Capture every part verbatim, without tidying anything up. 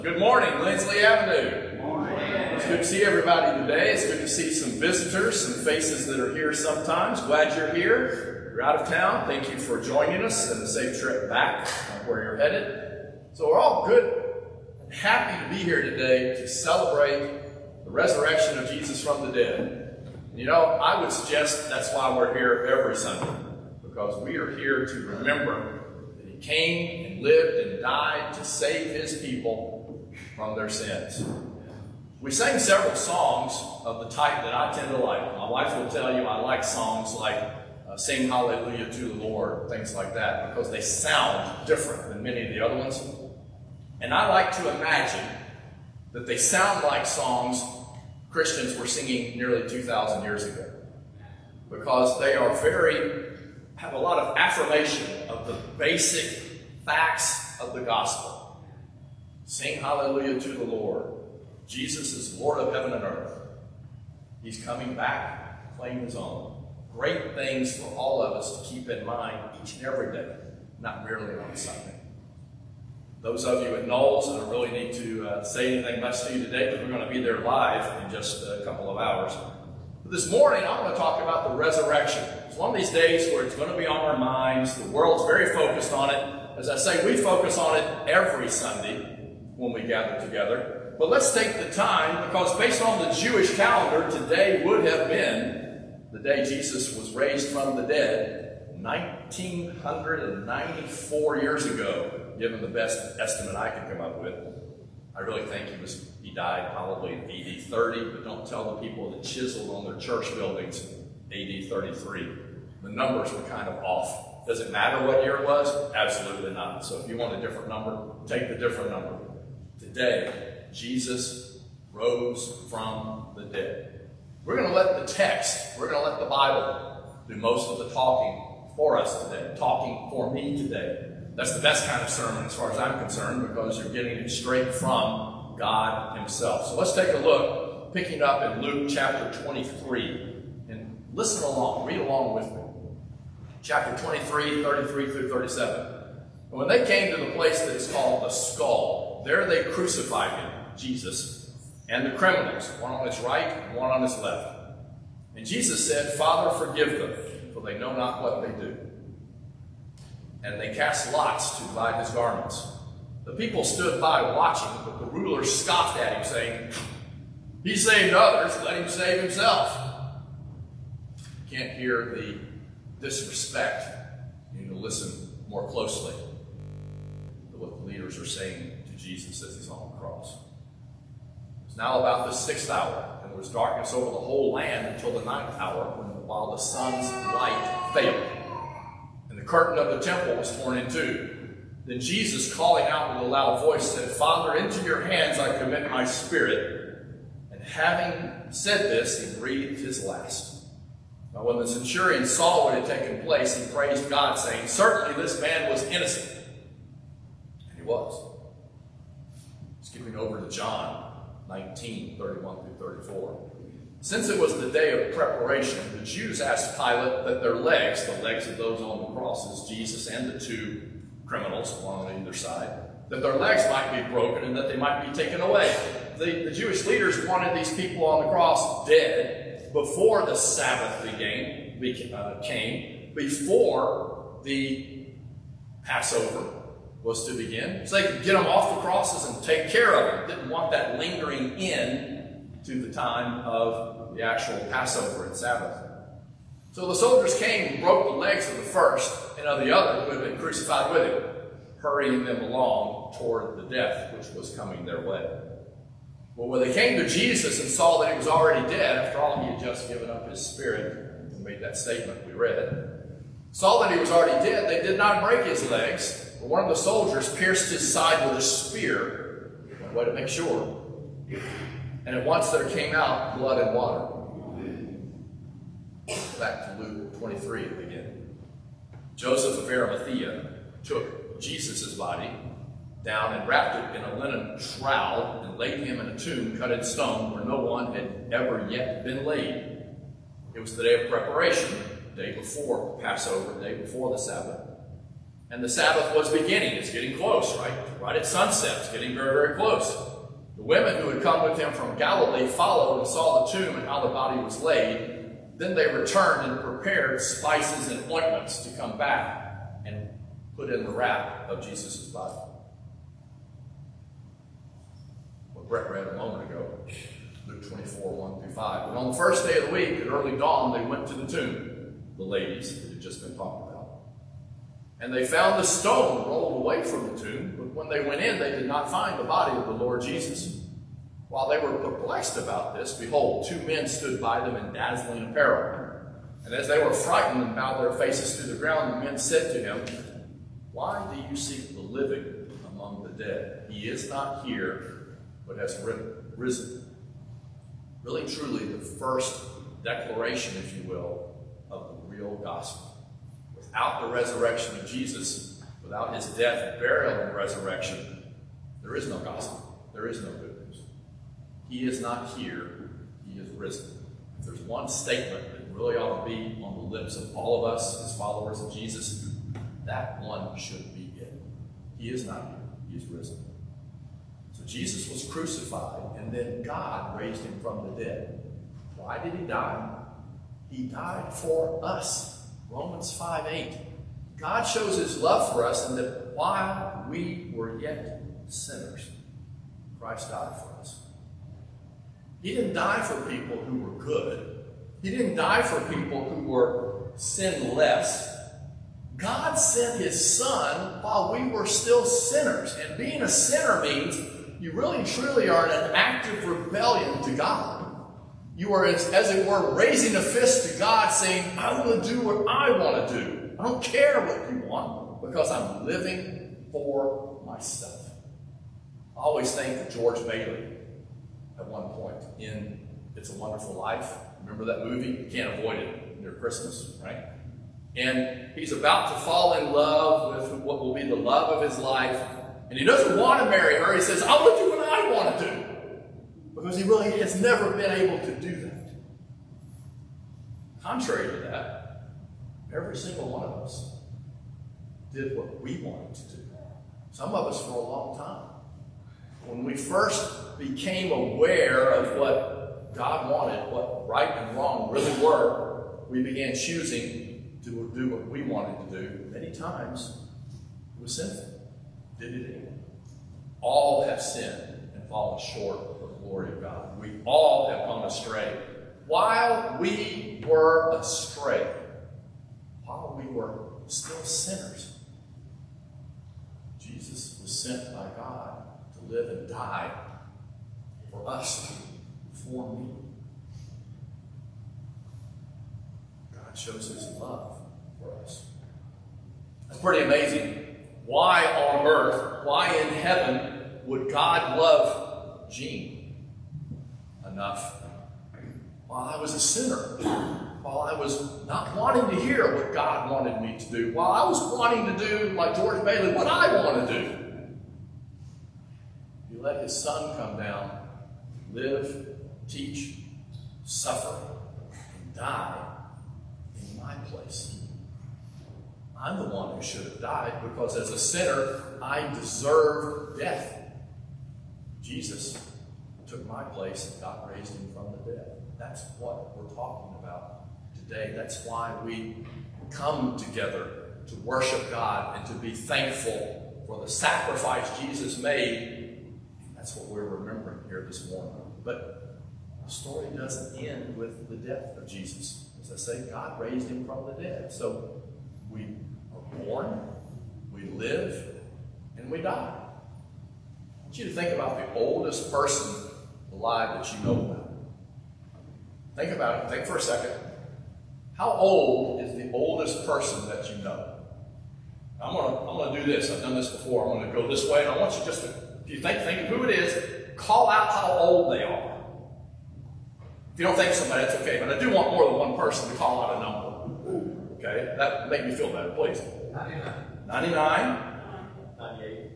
Good morning, Lindsley Avenue. Good morning. It's good to see everybody today. It's good to see some visitors, some faces that are here sometimes. Glad you're here. You're out of town. Thank you for joining us and a safe trip back where you're headed. So we're all good and happy to be here today to celebrate the resurrection of Jesus from the dead. You know, I would suggest that's why we're here every Sunday, because we are here to remember that he came and lived and died to save his people from their sins. We sang several songs of the type that I tend to like. My wife will tell you I like songs like uh, Sing Hallelujah to the Lord, things like that, because they sound different than many of the other ones. And I like to imagine that they sound like songs Christians were singing nearly two thousand years ago, because they are very, have a lot of affirmation of the basic facts of the gospel. Sing hallelujah to the Lord. Jesus is Lord of heaven and earth. He's coming back to claim his own. Great things for all of us to keep in mind each and every day, not merely on Sunday. Those of you at Knowles, I don't really need to uh, say anything much to you today, because we're going to be there live in just a couple of hours. But this morning, I want to talk about the resurrection. It's one of these days where it's going to be on our minds. The world's very focused on it. As I say, we focus on it every Sunday when we gather together. But let's take the time, because based on the Jewish calendar, today would have been the day Jesus was raised from the dead, nineteen ninety-four years ago. Given the best estimate I can come up with. I really think he was he died probably in A D thirty, but don't tell the people that chiseled on their church buildings A D thirty-three. The numbers were kind of off. Does it matter what year it was? Absolutely not. So if you want a different number, take the different number. Today, Jesus rose from the dead. We're going to let the text, we're going to let the Bible do most of the talking for us today, talking for me today. That's the best kind of sermon as far as I'm concerned, because you're getting it straight from God himself. So let's take a look, picking up in Luke chapter twenty-three, and listen along, read along with me. Chapter twenty-three, thirty-three through thirty-seven. And when they came to the place that is called the Skull, there they crucified him, Jesus, and the criminals, one on his right and one on his left. And Jesus said, Father, forgive them, for they know not what they do. And they cast lots to divide his garments. The people stood by watching, but the rulers scoffed at him, saying, he saved others, let him save himself. You can't hear the disrespect. You need to listen more closely to what the leaders are saying to Jesus as he's on the cross. It's now about the sixth hour, and there was darkness over the whole land until the ninth hour, when while the sun's light failed. The curtain of the temple was torn in two. Then Jesus, calling out with a loud voice, said, Father, into your hands I commit my spirit. And having said this, he breathed his last. Now when the centurion saw what had taken place, he praised God, saying, certainly this man was innocent. And he was. Skipping over to John nineteen, thirty-one through thirty-four. Since it was the day of preparation, the Jews asked Pilate that their legs, the legs of those on the crosses, Jesus and the two criminals, one on either side, that their legs might be broken and that they might be taken away. The, the Jewish leaders wanted these people on the cross dead before the Sabbath began, uh, came, before the Passover was to begin, so they could get them off the crosses and take care of them. Didn't want that lingering in to the time of the actual Passover and Sabbath. So the soldiers came and broke the legs of the first and of the other who had been crucified with him, hurrying them along toward the death which was coming their way. Well, when they came to Jesus and saw that he was already dead, after all he had just given up his spirit and made that statement we read, saw that he was already dead, they did not break his legs, but one of the soldiers pierced his side with a spear, one way to make sure. And at once there came out blood and water. Back to Luke twenty-three again. Joseph of Arimathea took Jesus' body down and wrapped it in a linen shroud and laid him in a tomb cut in stone where no one had ever yet been laid. It was the day of preparation, the day before Passover, the day before the Sabbath. And the Sabbath was beginning. It's getting close, right? Right at sunset. It's getting very, very close. The women who had come with him from Galilee followed and saw the tomb and how the body was laid. Then they returned and prepared spices and ointments to come back and put in the wrap of Jesus' body. What Brett read a moment ago, Luke twenty-four, one through five. And on the first day of the week, at early dawn, they went to the tomb, the ladies that had just been talked about. And they found the stone rolled away from the tomb, but when they went in, they did not find the body of the Lord Jesus. While they were perplexed about this, behold, two men stood by them in dazzling apparel. And as they were frightened and bowed their faces to the ground, the men said to him, "Why do you seek the living among the dead? He is not here, but has risen." Really, truly, the first declaration, if you will, of the real gospel. Without the resurrection of Jesus, without his death, burial, and resurrection, there is no gospel. There is no good news. He is not here. He is risen. If there's one statement that really ought to be on the lips of all of us as followers of Jesus, that one should be it. He is not here. He is risen. So Jesus was crucified, and then God raised him from the dead. Why did he die? He died for us. Romans five eight. God shows his love for us in that while we were yet sinners, Christ died for us. He didn't die for people who were good. He didn't die for people who were sinless. God sent his Son while we were still sinners. And being a sinner means you really truly are in an active rebellion to God. You are, as, as it were, raising a fist to God saying, "I'm going to do what I want to do. I don't care what you want because I'm living for myself." I always think of George Bailey at one point in It's a Wonderful Life. Remember that movie? You can't avoid it near Christmas, right? And he's about to fall in love with what will be the love of his life. And he doesn't want to marry her. He says, "I will do what I want to do." Because he really has never been able to do that. Contrary to that, every single one of us did what we wanted to do. Some of us for a long time. When we first became aware of what God wanted, what right and wrong really were, we began choosing to do what we wanted to do. Many times it was sinful. Did it anyway. All have sinned and fallen short of the glory of God. We all have gone astray. While we were astray, while we were still sinners, Jesus was sent by God to live and die for us, for me. God shows his love for us. That's pretty amazing. Why on earth, why in heaven would God love Gene enough while I was a sinner, while I was not wanting to hear what God wanted me to do, while I was wanting to do, like George Bailey, what I want to do? He let his Son come down, live, teach, suffer, and die in my place. I'm the one who should have died because as a sinner, I deserve death. Jesus took my place and God raised him from the dead. That's what we're talking about today. That's why we come together to worship God and to be thankful for the sacrifice Jesus made. That's what we're remembering here this morning. But the story doesn't end with the death of Jesus. As I say, God raised him from the dead. So we are born, we live, and we die. I want you to think about the oldest person alive that you know about. Think about it. Think for a second. How old is the oldest person that you know? I'm going to I'm going to do this. I've done this before. I'm going to go this way, and I want you just to, if you think, think of who it is, call out how old they are. If you don't think of somebody, that's okay. But I do want more than one person to call out a number. Okay? That would make me feel better, please. ninety-nine. ninety-nine. ninety-eight.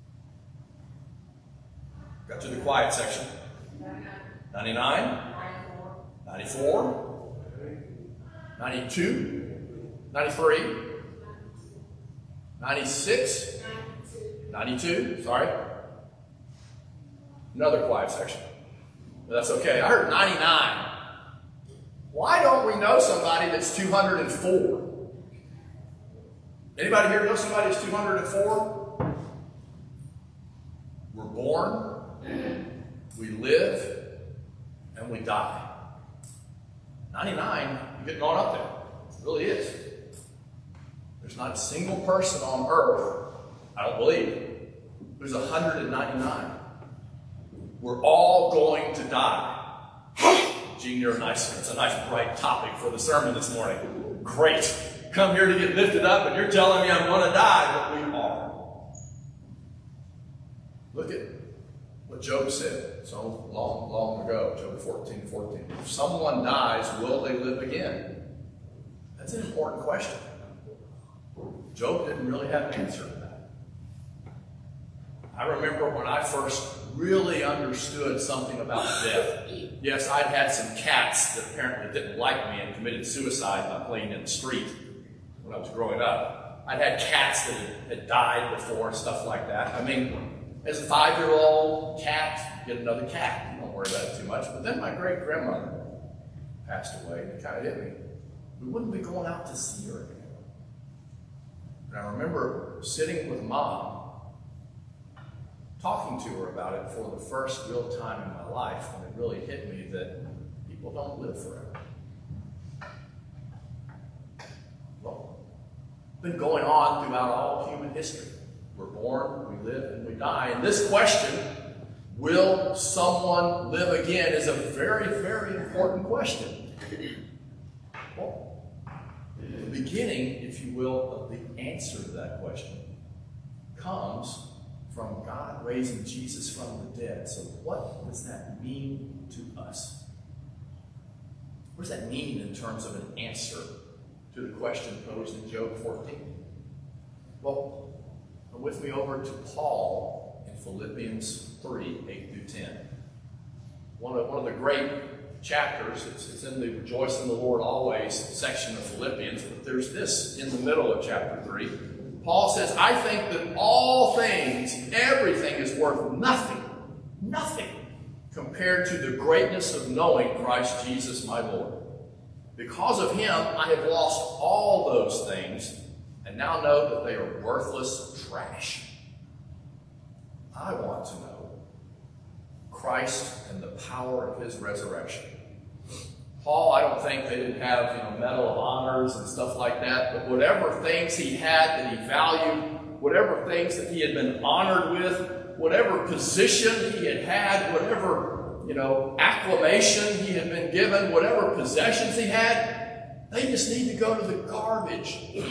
Got to the quiet section. ninety-nine. ninety-four. ninety-two. ninety-three. ninety-six? ninety-two, sorry. Another quiet section. But that's okay. I heard ninety-nine. Why don't we know somebody that's two hundred four? Anybody here know somebody that's two hundred four? We're born, we live, and we die. ninety-nine, you're getting on up there. It really is. There's not a single person on earth, I don't believe, who's one hundred ninety-nine. We're all going to die. Gene, you're a nice, it's a nice bright topic for the sermon this morning. Great. Come here to get lifted up and you're telling me I'm going to die, but we are. Look at what Job said so long, long ago, Job fourteen fourteen. If someone dies, will they live again? That's an important question. Job didn't really have an answer to that. I remember when I first really understood something about death. Yes, I'd had some cats that apparently didn't like me and committed suicide by playing in the street when I was growing up. I'd had cats that had died before, stuff like that. I mean, as a five-year-old cat, you get another cat. You don't worry about it too much. But then my great-grandmother passed away, and it kind of hit me. We wouldn't be going out to see her again. And I remember sitting with Mom, talking to her about it for the first real time in my life when it really hit me that people don't live forever. Well, it's been going on throughout all human history. We're born, we live, and we die. And this question, will someone live again, is a very, very important question. Well, the beginning, if you will, of the answer to that question comes from God raising Jesus from the dead. So what does that mean to us? What does that mean in terms of an answer to the question posed in Job fourteen? Well, come with me over to Paul in Philippians three, eight through ten. One of, one of the great chapters, it's, it's in the Rejoice in the Lord Always section of Philippians, but there's this in the middle of chapter three. Paul says, I think that all things, everything is worth nothing, nothing, compared to the greatness of knowing Christ Jesus my Lord. Because of him, I have lost all those things, and now know that they are worthless trash. I want to know Christ and the power of his resurrection. Paul, I don't think they didn't have, you know, Medal of Honors and stuff like that, but whatever things he had that he valued, whatever things that he had been honored with, whatever position he had had, whatever, you know, acclamation he had been given, whatever possessions he had, they just need to go to the garbage heap.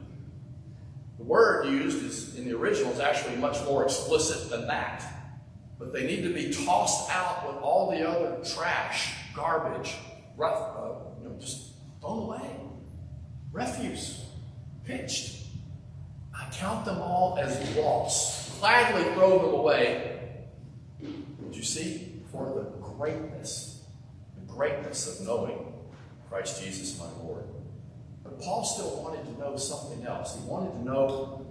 The word used is, in the original is actually much more explicit than that. But they need to be tossed out with all the other trash, garbage, rough, uh, you know, just thrown away. Refuse, pitched. I count them all as loss. Gladly throw them away. Did you see? For the greatness, the greatness of knowing Christ Jesus my Lord. But Paul still wanted to know something else. He wanted to know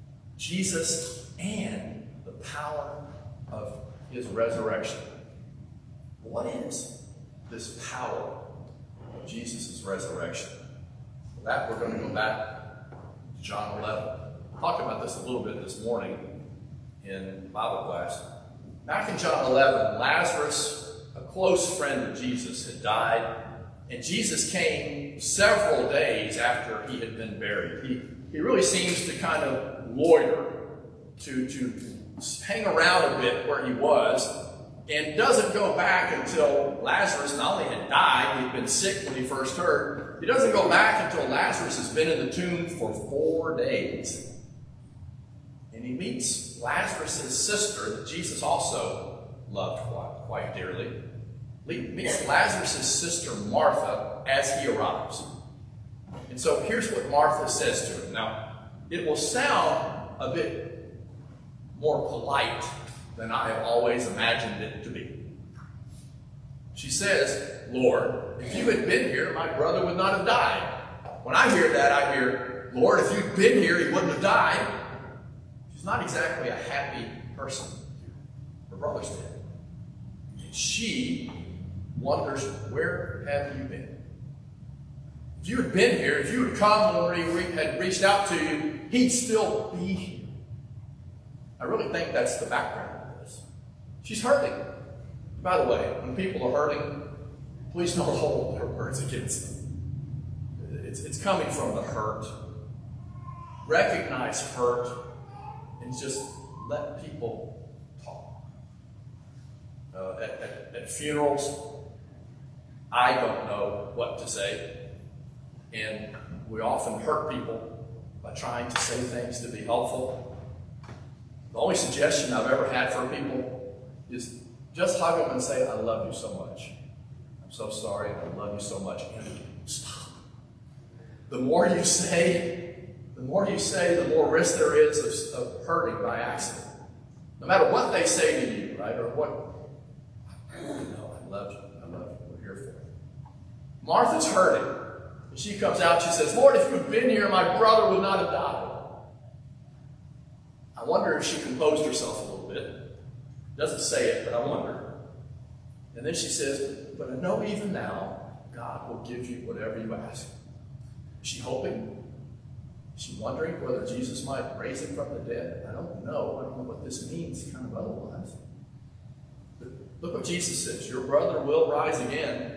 Jesus and the power of his resurrection. What is this power of Jesus' resurrection? For that, we're going to go back to John eleven. We'll talk about this a little bit this morning in Bible class. Back in John eleven, Lazarus, a close friend of Jesus, had died, and Jesus came several days after he had been buried. He, he really seems to kind of loiter, to, to hang around a bit where he was, and doesn't go back until Lazarus not only had died, he'd been sick when he first heard, he doesn't go back until Lazarus has been in the tomb for four days. And he meets Lazarus' sister, that Jesus also loved quite, quite dearly. He meets Lazarus' sister, Martha, as he arrives. And so here's what Martha says to him. Now, it will sound a bit more polite than I have always imagined it to be. She says, Lord, if you had been here, my brother would not have died. When I hear that, I hear, Lord, if you'd been here, he wouldn't have died. She's not exactly a happy person. Her brother's dead. And she wonders, where have you been? If you had been here, if you had come when he had reached out to you, he'd still be here. I really think that's the background of this. She's hurting. By the way, when people are hurting, please don't hold their words against them. It's, it's coming from the hurt. Recognize hurt and just let people talk. Uh, at, at, at funerals, I don't know what to say. And we often hurt people by trying to say things to be helpful. The only suggestion I've ever had for people is just hug them and say, I love you so much. I'm so sorry, and I love you so much. And stop. The more you say, the more you say, the more risk there is of, of hurting by accident. No matter what they say to you, right? Or what, you know, I love you, I love you, we're here for you. Martha's hurting. And she comes out, she says, Lord, if you'd been here, my brother would not have died. I wonder if she composed herself a little bit. Doesn't say it, but I wonder. And then she says, but I know even now, God will give you whatever you ask. Is she hoping? Is she wondering whether Jesus might raise him from the dead? I don't know. I don't know what this means, kind of otherwise. But look what Jesus says. Your brother will rise again.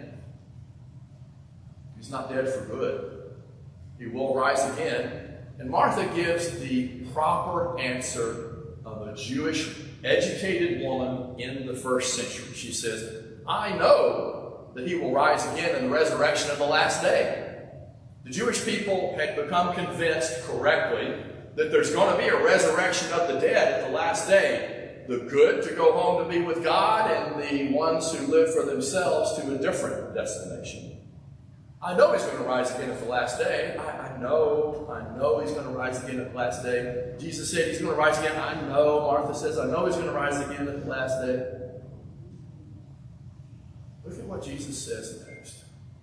He's not dead for good. He will rise again. And Martha gives the proper answer of a Jewish educated woman in the first century. She says, I know that he will rise again in the resurrection of the last day. The Jewish people had become convinced correctly that there's going to be a resurrection of the dead at the last day. The good to go home to be with God, and the ones who live for themselves to a different destination. I know he's going to rise again at the last day. I, I know, I know he's going to rise again at the last day. Jesus said he's going to rise again. I know. Martha says, I know he's going to rise again at the last day. Look at what Jesus says next.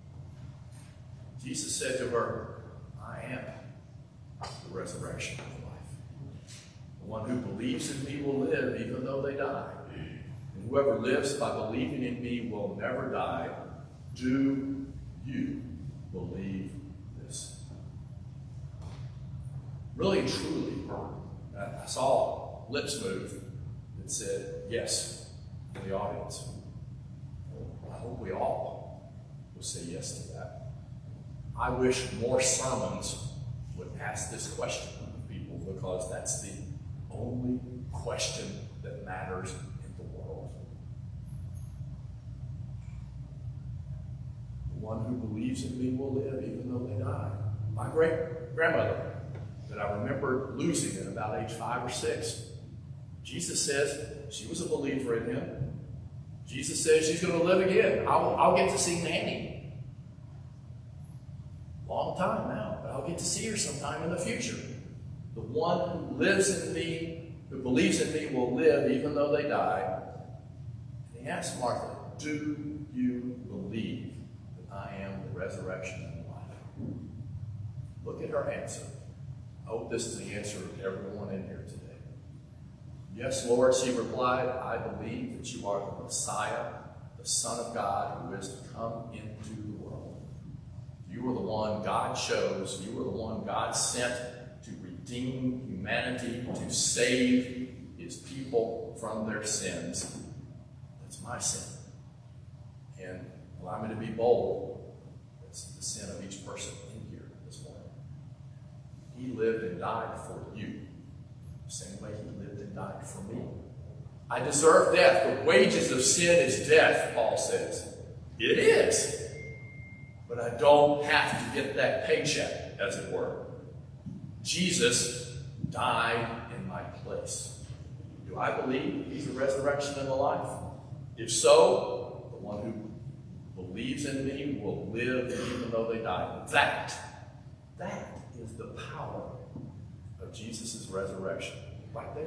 Jesus said to her, I am the resurrection of life. The one who believes in me will live even though they die. And whoever lives by believing in me will never die. Do you believe this? Really and truly, I saw lips move that said yes in the audience. I hope we all will say yes to that. I wish more sermons would ask this question of people, because that's the only question that matters in the world. The one who believes in me will live even though they die. My great-grandmother, that I remember losing at about age five or six, Jesus says she was a believer in him. Jesus says she's going to live again. I'll, I'll get to see Nanny. Long time now, but I'll get to see her sometime in the future. The one who lives in me, who believes in me, will live even though they die. And he asked Martha, do you believe that I am the resurrection and life? Look at her answer. I hope this is the answer of everyone in here today. Yes, Lord, she replied, I believe that you are the Messiah, the Son of God, who is to come into the world. You were the one God chose. You were the one God sent to redeem humanity, to save his people from their sins. That's my sin. And allow me to be bold. That's the sin of each person in here this morning. He lived and died for you. The same way he lived and died for me. I deserve death. The wages of sin is death, Paul says. It is. But I don't have to get that paycheck, as it were. Jesus died in my place. Do I believe he's the resurrection and the life? If so, the one who believes in me will live even though they die. That, that is the power of Jesus' resurrection. Right there.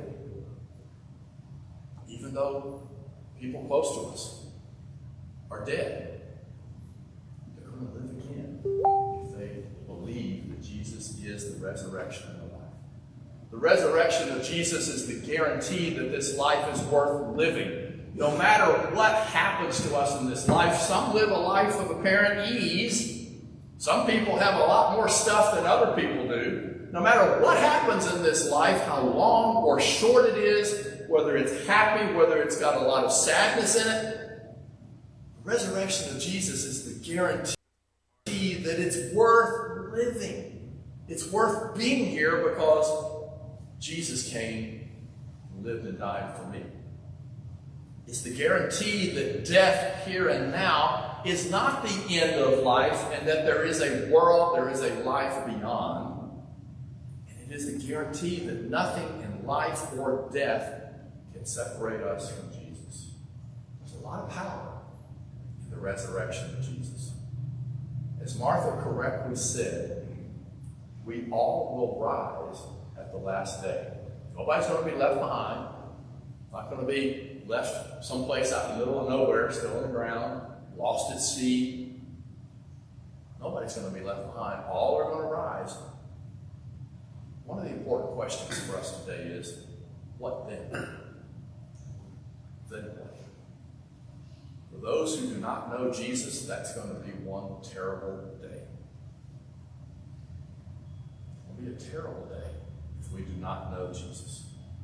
Even though people close to us are dead, they're going to live again if they believe that Jesus is the resurrection and the life. The resurrection of Jesus is the guarantee that this life is worth living. No matter what happens to us in this life, some live a life of apparent ease. Some people have a lot more stuff than other people do. No matter what happens in this life, how long or short it is, whether it's happy, whether it's got a lot of sadness in it, the resurrection of Jesus is the guarantee that it's worth living. It's worth being here because Jesus came, lived, and died for me. It's the guarantee that death here and now is not the end of life and that there is a world, there is a life beyond. And it is the guarantee that nothing in life or death can separate us from Jesus. There's a lot of power in the resurrection of Jesus. As Martha correctly said, we all will rise at the last day. Nobody's going to be left behind. Not going to be left someplace out in the middle of nowhere, still on the ground, lost at sea. Nobody's going to be left behind. All are going to rise. One of the important questions for us today is, what then? Then what? For those who do not know Jesus, that's going to be one terrible day. It will be a terrible day if we do not know Jesus.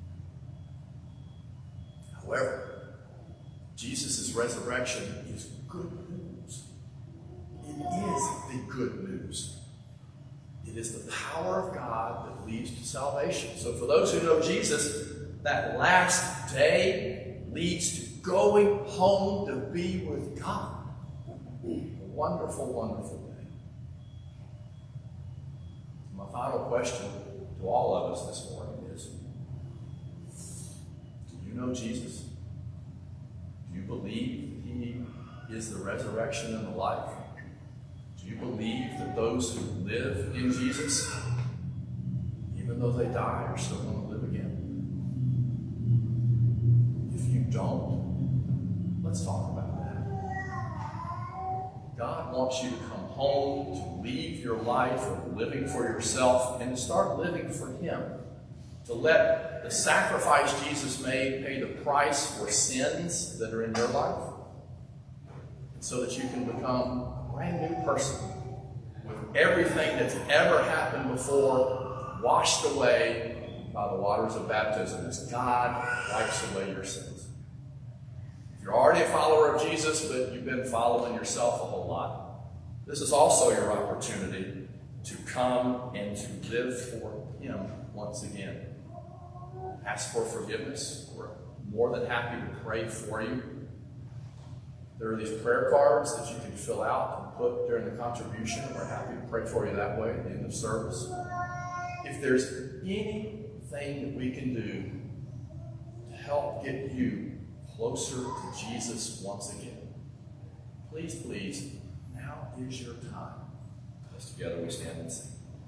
However, Jesus' resurrection is good news. It is the good news. It is the power of God that leads to salvation. So for those who know Jesus, that last day leads to going home to be with God. A wonderful, wonderful day. My final question to all of us this morning is, do you know Jesus? Do you believe that He is the resurrection and the life? Do you believe that those who live in Jesus, even though they die, are still going to live again? If you don't, let's talk about that. God wants you to come home, to leave your life of living for yourself and to start living for Him. To let the sacrifice Jesus made pay the price for sins that are in your life, so that you can become a brand new person with everything that's ever happened before washed away by the waters of baptism as God wipes away your sins. If you're already a follower of Jesus, but you've been following yourself a whole lot, this is also your opportunity to come and to live for Him once again. Ask for forgiveness. We're more than happy to pray for you. There are these prayer cards that you can fill out and put during the contribution. We're happy to pray for you that way at the end of service. If there's anything that we can do to help get you closer to Jesus once again, please, please, now is your time. As together we stand and sing.